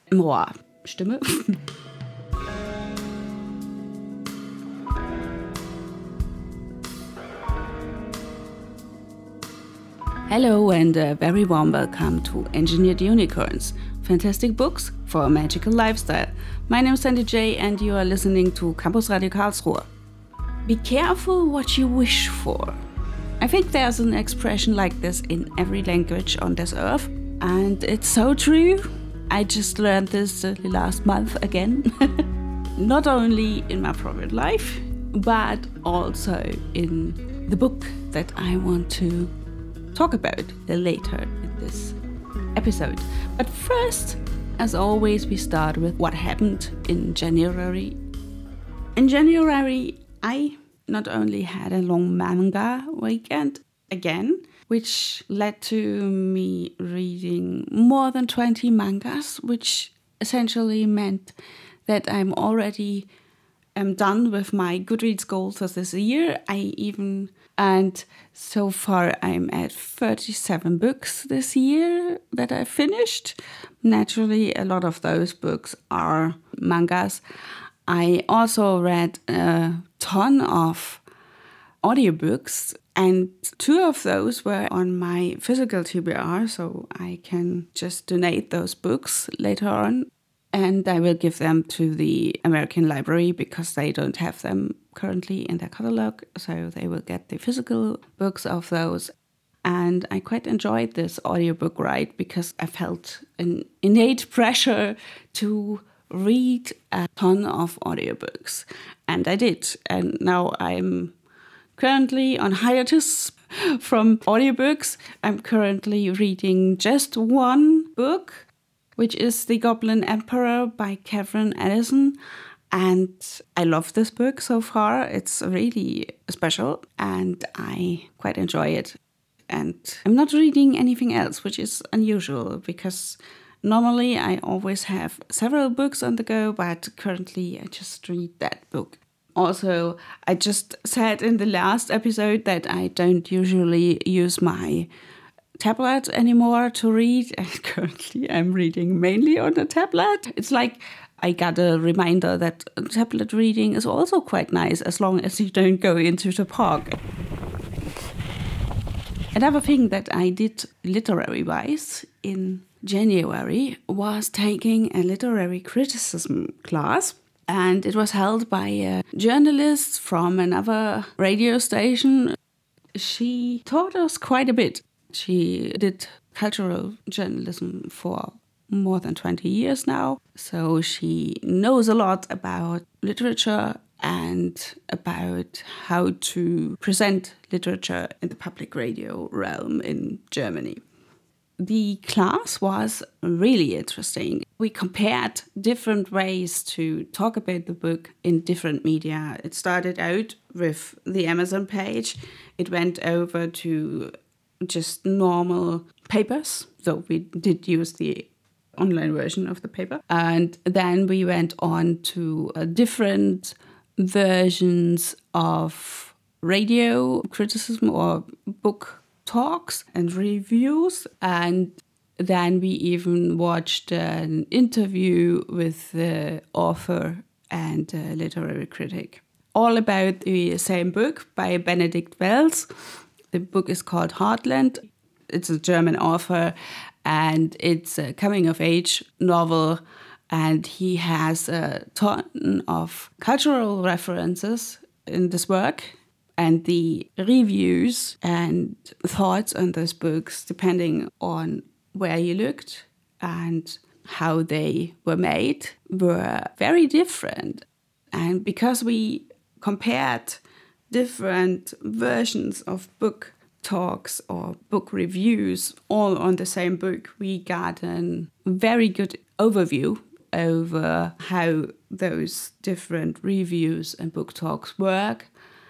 more Stimme. Hello and a very warm welcome to Engineered Unicorns, fantastic books for a magical lifestyle. My name is Sandy J and you are listening to Campus Radio Karlsruhe. Be careful what you wish for. I think there's an expression like this in every language on this earth, and it's so true. I just learned this last month again. Not only in my private life, but also in the book that I want to talk about later in this episode. But first, as always, we start with what happened in January. In January, I not only had a long manga weekend again, which led to me reading more than 20 mangas, which essentially meant that I'm already done with my Goodreads goal for this year. And so far I'm at 37 books this year that I finished. Naturally, a lot of those books are mangas. I also read a ton of audiobooks, and 2 of those were on my physical TBR, so I can just donate those books later on. And I will give them to the American Library because they don't have them currently in their catalog. So they will get the physical books of those. And I quite enjoyed this audiobook ride because I felt an innate pressure to read a ton of audiobooks. And I did. And now I'm currently on hiatus from audiobooks. I'm currently reading just one book, which is The Goblin Emperor by Catherine Addison. And I love this book so far. It's really special and I quite enjoy it. And I'm not reading anything else, which is unusual because normally I always have several books on the go, but currently I just read that book. Also, I just said in the last episode that I don't usually use my tablet anymore to read, and currently I'm reading mainly on a tablet. It's like I got a reminder that tablet reading is also quite nice as long as you don't go into the park. Another thing that I did literary-wise in January was taking a literary criticism class, and it was held by a journalist from another radio station. She taught us quite a bit. She did cultural journalism for more than 20 years now, so she knows a lot about literature and about how to present literature in the public radio realm in Germany. The class was really interesting. We compared different ways to talk about the book in different media. It started out with the Amazon page. It went over to just normal papers. So we did use the online version of the paper. And then we went on to different versions of radio criticism or book talks and reviews. And then we even watched an interview with the author and literary critic. All about the same book by Benedict Wells. The book is called Heartland. It's a German author and it's a coming-of-age novel, and he has a ton of cultural references in this work, and the reviews and thoughts on those books, depending on where you looked and how they were made, were very different. And because we compared different versions of book talks or book reviews all on the same book, we got a very good overview over how those different reviews and book talks work,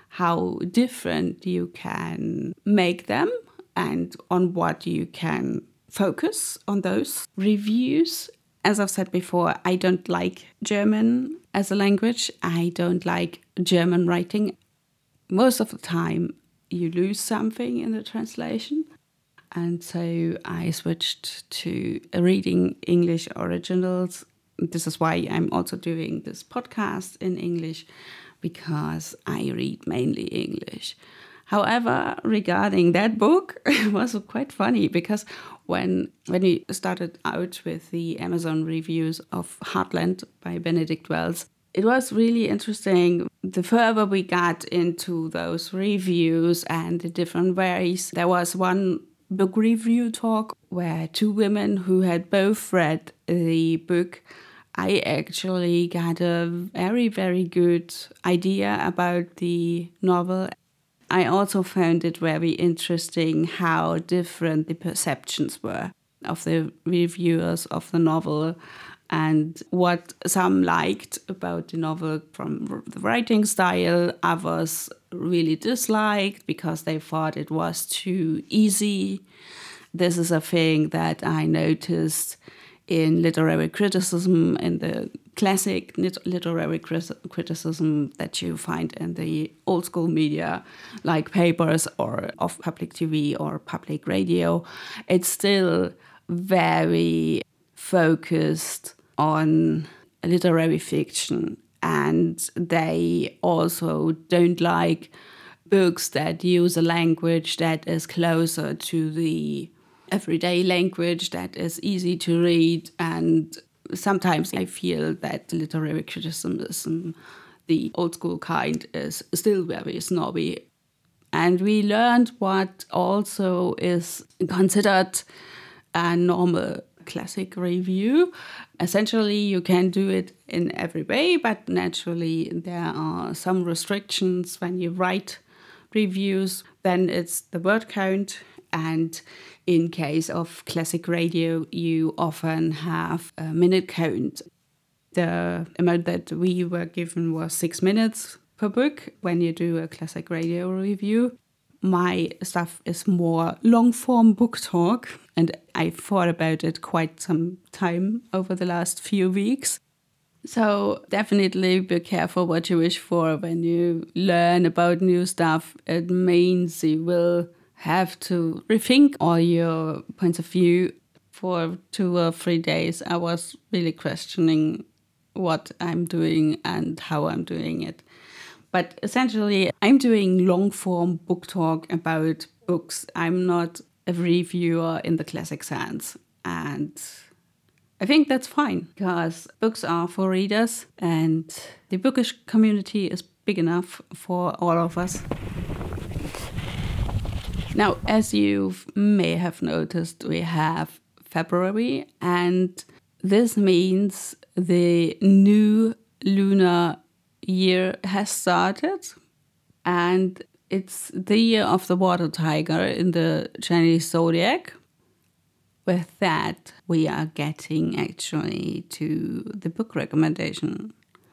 how different you can make them, and on what you can focus on those reviews. As I've said before, I don't like German as a language. I don't like German writing. Most of the time, you lose something in the translation. And so I switched to reading English originals. This is why I'm also doing this podcast in English, because I read mainly English. However, regarding that book, it was quite funny because when we started out with the Amazon reviews of Heartland by Benedict Wells, it was really interesting. The further we got into those reviews and the different ways, there was one book review talk where two women who had both read the book, I actually got a very, very good idea about the novel. I also found it very interesting how different the perceptions were of the reviewers of the novel and what some liked about the novel from the writing style, others really disliked because they thought it was too easy. This is a thing that I noticed in literary criticism, in the classic literary criticism that you find in the old school media, like papers or of public TV or public radio. It's still very focused on literary fiction, and they also don't like books that use a language that is closer to the everyday language, that is easy to read. And sometimes I feel that literary criticism, the old school kind, is still very snobby. And we learned what also is considered a normal classic review. Essentially, you can do it in every way, but naturally there are some restrictions when you write reviews. Then it's the word count, and in case of classic radio, you often have a minute count. The amount that we were given was 6 minutes per book when you do a classic radio review. My stuff is more long-form book talk, and I thought about it quite some time over the last few weeks. So definitely be careful what you wish for when you learn about new stuff. It means you will have to rethink all your points of view. For 2 or 3 days, I was really questioning what I'm doing and how I'm doing it. But essentially, I'm doing long-form book talk about books. I'm not a reviewer in the classic sense. And I think that's fine, because books are for readers and the bookish community is big enough for all of us. Now, as you may have noticed, we have February, and this means the new lunar year has started, and it's the year of the water tiger in the Chinese zodiac. With that, we are getting actually to the book recommendation.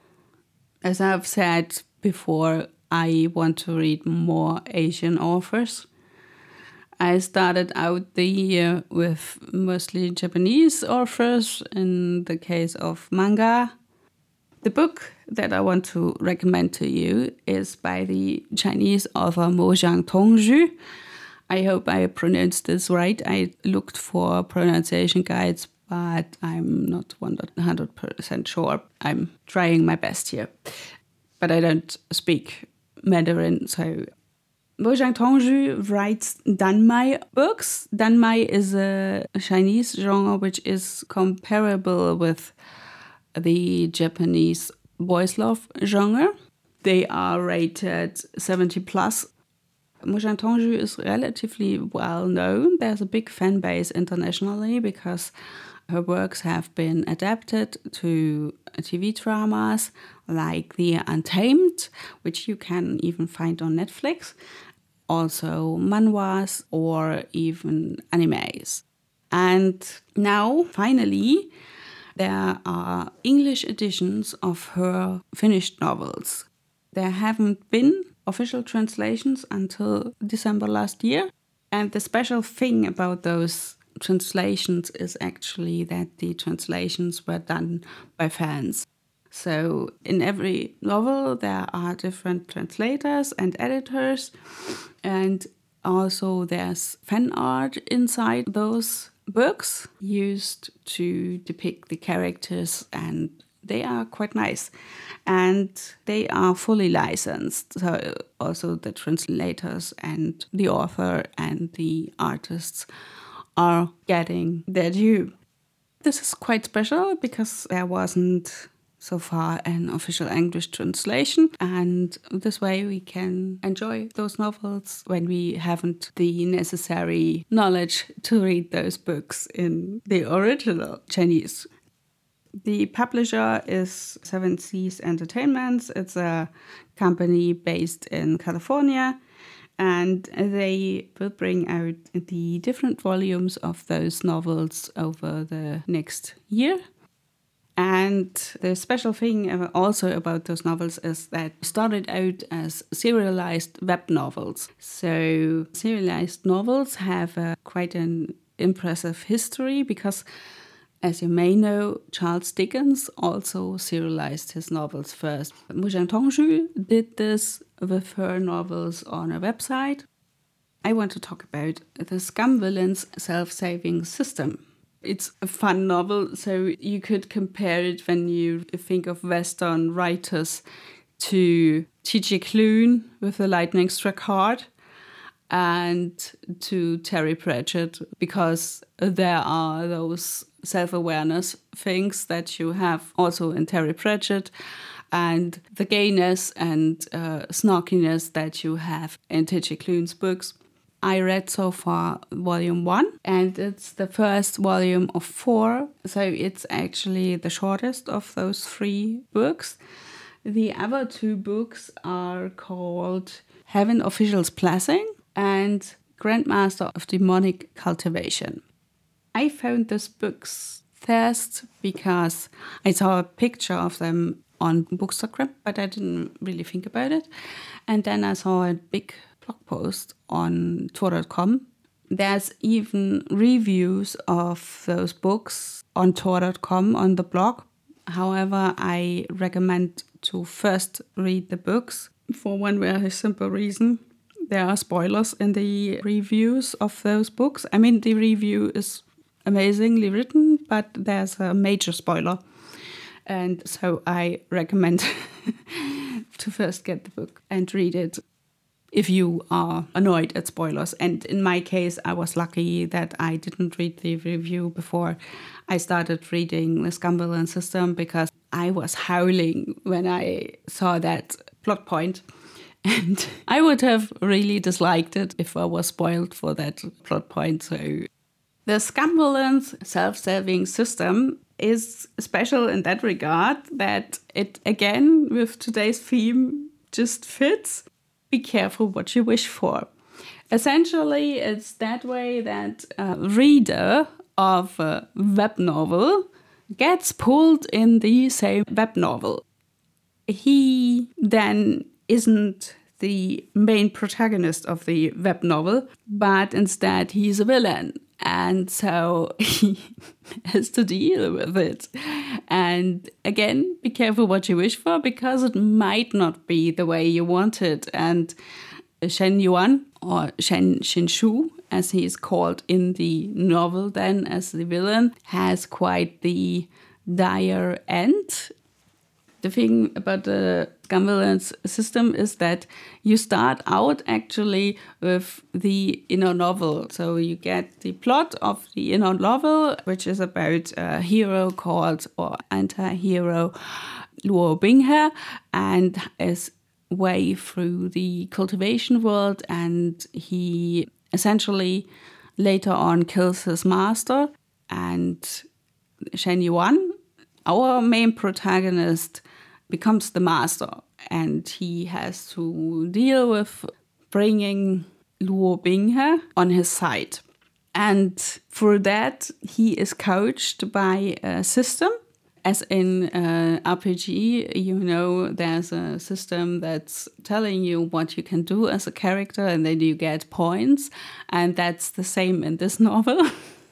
As I've said before, I want to read more Asian authors. I started out the year with mostly Japanese authors in the case of manga. The book that I want to recommend to you is by the Chinese author Mo Jiang-Tongzhu. I hope I pronounced this right. I looked for pronunciation guides, but I'm not 100% sure. I'm trying my best here. But I don't speak Mandarin, so Mo Jiang-Tongzhu writes Danmai books. Danmai is a Chinese genre which is comparable with the Japanese boys' love genre. They are rated 70 plus. Mo Jiang-Tongzhu is relatively well known. There's a big fan base internationally because her works have been adapted to TV dramas like The Untamed, which you can even find on Netflix. Also manhwas or even animes. And now, finally, there are English editions of her finished novels. There haven't been official translations until December last year. And the special thing about those translations is actually that the translations were done by fans. So in every novel, there are different translators and editors. And Also, there's fan art inside those books used to depict the characters, and they are quite nice. And they are fully licensed. So also the translators and the author and the artists are getting their due. This is quite special because there wasn't so far an official English translation, and this way we can enjoy those novels when we haven't the necessary knowledge to read those books in the original Chinese. The publisher is Seven Seas Entertainment. It's a company based in California, and they will bring out the different volumes of those novels over the next year. And the special thing also about those novels is that started out as serialized web novels. So serialized novels have quite an impressive history because, as you may know, Charles Dickens also serialized his novels first. Mu Zhentongxu did this with her novels on a website. I want to talk about The Scumvillain's Self-Saving System. It's a fun novel, so you could compare it when you think of Western writers to T.J. Klune with The Lightning Struck Hard and to Terry Pratchett, because there are those self-awareness things that you have also in Terry Pratchett and the gayness and snarkiness that you have in T.J. Klune's books. I read so far volume 1, and it's the first volume of 4, so it's actually the shortest of those 3 books. The other 2 books are called Heaven Official's Blessing and Grandmaster of Demonic Cultivation. I found these books first because I saw a picture of them on Bookstagram, but I didn't really think about it. And then I saw a big blog post on Tor.com. There's even reviews of those books on Tor.com on the blog. However, I recommend to first read the books for one very simple reason. There are spoilers in the reviews of those books. I mean, the review is amazingly written, but there's a major spoiler. And so I recommend to first get the book and read it if you are annoyed at spoilers. And in my case, I was lucky that I didn't read the review before I started reading The Scumvillain System, because I was howling when I saw that plot point. And I would have really disliked it if I was spoiled for that plot point. So The Scumvillain's Self-Saving System is special in that regard that it, again, with today's theme, just fits. Be careful what you wish for. Essentially, it's that way that a reader of a web novel gets pulled in the same web novel. He then isn't the main protagonist of the web novel, but instead he's a villain. And so he has to deal with it. And again, be careful what you wish for, because it might not be the way you want it. And Shen Yuan, or Shen Xinshu, as he is called in the novel then as the villain, has quite the dire end. The thing about the Scumvillain's system is that you start out actually with the inner novel. So you get the plot of the inner novel, which is about a hero called, or anti-hero, Luo Binghe, and is way through the cultivation world, and he essentially later on kills his master. And Shen Yuan, our main protagonist, becomes the master, and he has to deal with bringing Luo Binghe on his side. And for that, he is coached by a system. As in RPG, you know, there's a system that's telling you what you can do as a character, and then you get points. And that's the same in this novel.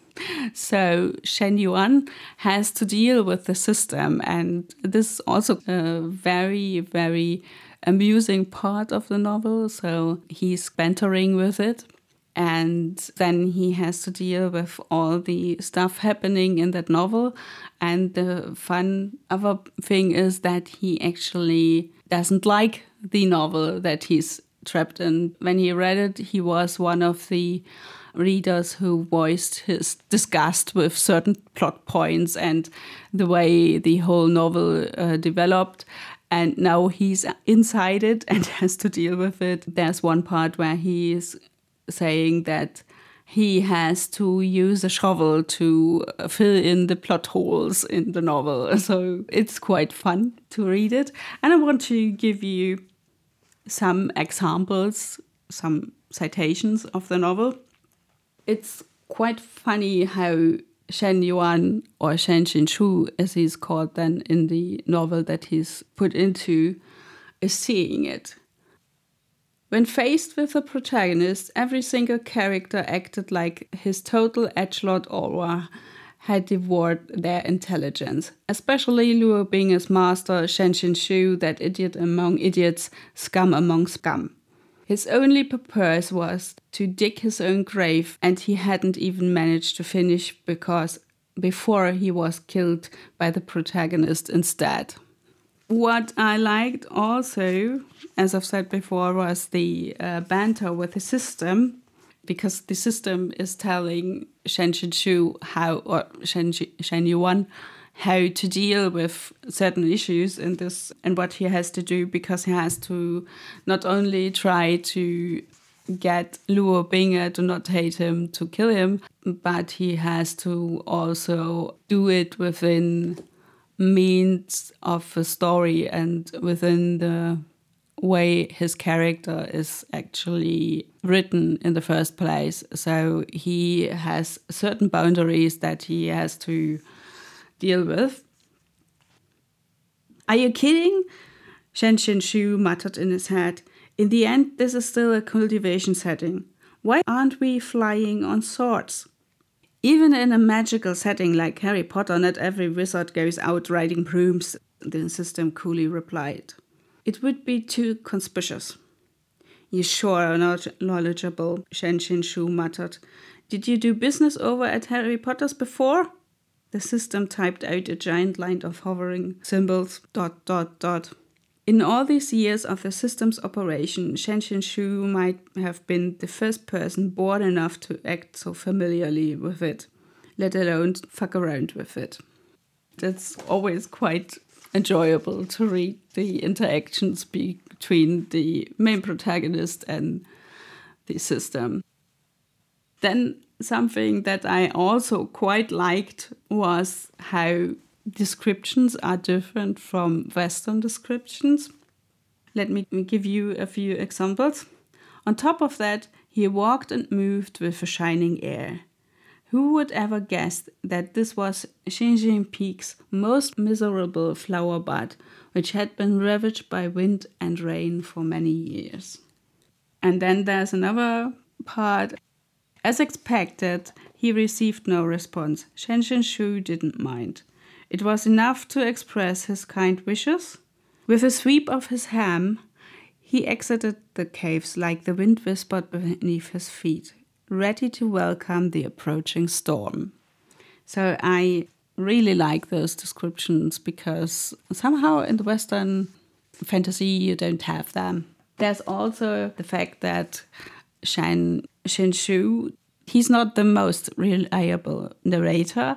So Shen Yuan has to deal with the system, and this is also a very, very amusing part of the novel. So he's bantering with it. And then he has to deal with all the stuff happening in that novel. And the fun other thing is that he actually doesn't like the novel that he's trapped in. When he read it, he was one of the readers who voiced his disgust with certain plot points and the way the whole novel developed. And now he's inside it and has to deal with it. There's one part where he is saying that he has to use a shovel to fill in the plot holes in the novel. So it's quite fun to read it. And I want to give you some examples, some citations of the novel. It's quite funny how Shen Yuan, or Shen Qinshu, as he's called then in the novel that he's put into, is seeing it. When faced with a protagonist, every single character acted like his total edgelord aura had devoured their intelligence. Especially Luo Binge's master, Shen Qinshu, that idiot among idiots, scum among scum. His only purpose was to dig his own grave, and he hadn't even managed to finish before he was killed by the protagonist instead. What I liked also, as I've said before, was the banter with the system, because the system is telling Shen Qinshu or Shen Yuan how to deal with certain issues in this and what he has to do, because he has to not only try to get Luo Binge to not hate him, to kill him, but he has to also do it within means of a story and within the way his character is actually written in the first place. So he has certain boundaries that he has to deal with. Are you kidding? Shen Qinshu muttered in his head. In the end, this is still a cultivation setting. Why aren't we flying on swords? Even in a magical setting like Harry Potter, not every wizard goes out riding brooms, the system coolly replied. It would be too conspicuous. You sure are not knowledgeable, Shen Qinshu muttered. Did you do business over at Harry Potter's before? The system typed out a giant line of hovering symbols, ... In all these years of the system's operation, Shen Qinshu might have been the first person born enough to act so familiarly with it, let alone fuck around with it. That's always quite enjoyable to read the interactions between the main protagonist and the system. Then something that I also quite liked was how descriptions are different from Western descriptions. Let me give you a few examples. On top of that, he walked and moved with a shining air. Who would ever guess that this was Xinjiang Peak's most miserable flower bud, which had been ravaged by wind and rain for many years? And then there's another part. As expected, he received no response. Shen Qinshu didn't mind. It was enough to express his kind wishes. With a sweep of his ham, he exited the caves like the wind whispered beneath his feet, ready to welcome the approaching storm. So I really like those descriptions because somehow in the Western fantasy you don't have them. There's also the fact that Shen Qinshu, he's not the most reliable narrator.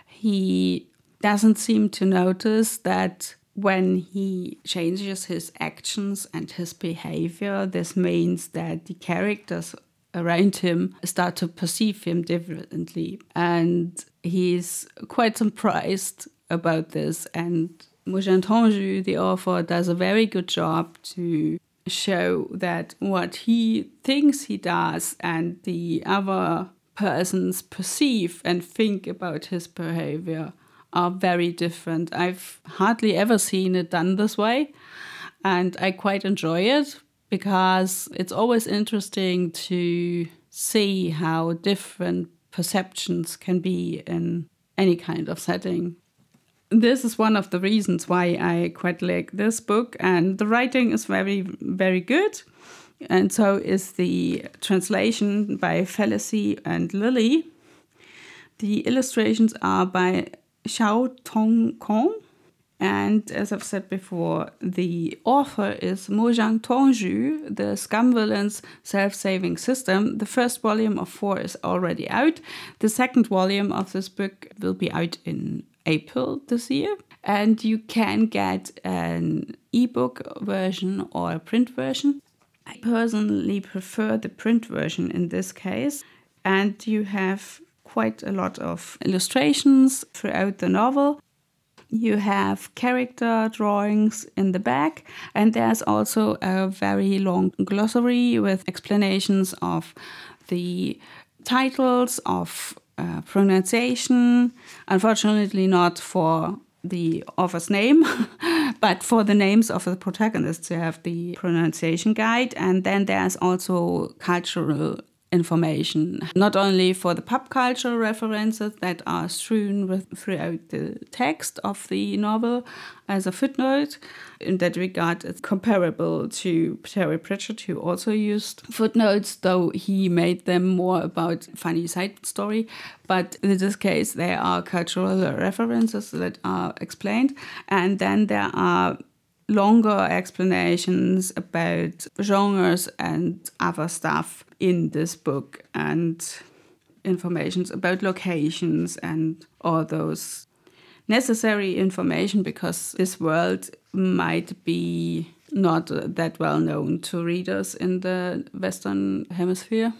He doesn't seem to notice that when he changes his actions and his behavior, this means that the characters around him start to perceive him differently. And he's quite surprised about this. And Muzhen Tongzhu, the author, does a very good job to show that what he thinks he does and the other persons perceive and think about his behavior are very different. I've hardly ever seen it done this way, and I quite enjoy it because it's always interesting to see how different perceptions can be in any kind of setting. This is one of the reasons why I quite like this book, and the writing is very, very good. and so is the translation by Felicie and Lily. The illustrations are by Xiao Tongkong, and as I've said before, the author is Mojang Tongzhu, The Scumvillain's Self-Saving System. The first volume of 4 is already out. The second volume of this book will be out in April this year. And you can get an ebook version or a print version. I personally prefer the print version in this case. And you have quite a lot of illustrations throughout the novel. You have character drawings in the back, and there's also a very long glossary with explanations of the titles, of pronunciation. Unfortunately, not for the author's name, but for the names of the protagonists. You have the pronunciation guide, and then there's also cultural information, not only for the pop culture references that are strewn throughout the text of the novel as a footnote. In that regard, it's comparable to Terry Pratchett, who also used footnotes, though he made them more about funny side story. But in this case, there are cultural references that are explained, and then there are longer explanations about genres and other stuff in this book, and informations about locations and all those necessary information, because this world might be not that well known to readers in the Western Hemisphere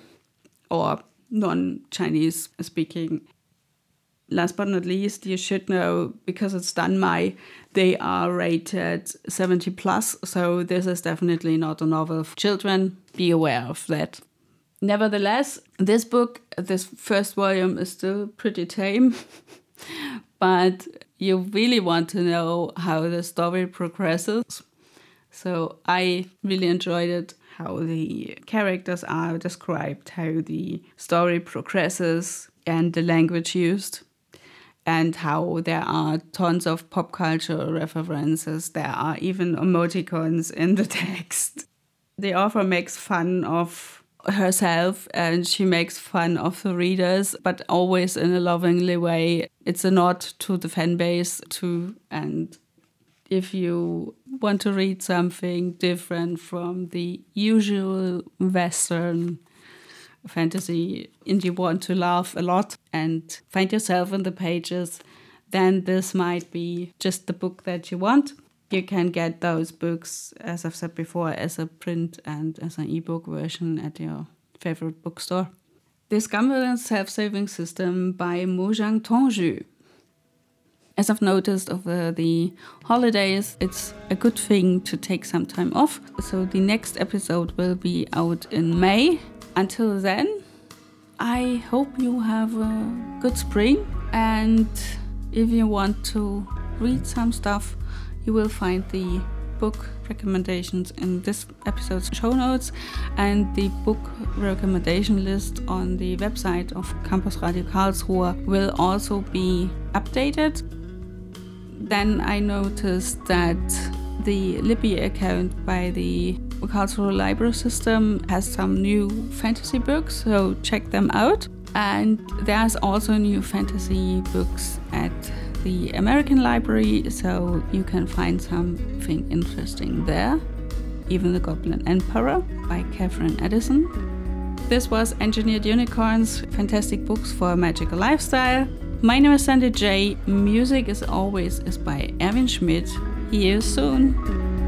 or non-Chinese speaking. Last but not least, you should know, because it's Danmai, they are rated 70 plus, so this is definitely not a novel for children. Be aware of that. Nevertheless, this book, this first volume, is still pretty tame, but you really want to know how the story progresses. So I really enjoyed it, how the characters are described, how the story progresses, and the language used, and how there are tons of pop culture references. There are even emoticons in the text. The author makes fun of herself and she makes fun of the readers, but always in a lovingly way. It's a nod to the fan base too. And if you want to read something different from the usual Western fantasy and you want to laugh a lot and find yourself in the pages, then this might be just the book that you want. You can get those books, as I've said before, as a print and as an ebook version at your favorite bookstore. The Scumvillain's Self-Saving System by Mojang Tongzhu. As I've noticed over the holidays, it's a good thing to take some time off. So the next episode will be out in May. Until then, I hope you have a good spring. And if you want to read some stuff, you will find the book recommendations in this episode's show notes, and the book recommendation list on the website of Campus Radio Karlsruhe will also be updated. Then I noticed that the Libby account by the Karlsruhe Library System has some new fantasy books, so check them out. And there's also new fantasy books at the American Library, so you can find something interesting there. Even the Goblin Emperor by Catherine Addison. This was Engineered Unicorns, fantastic books for a magical lifestyle. My name is Sandy J. Music, as always, is by Erwin Schmidt. See you soon.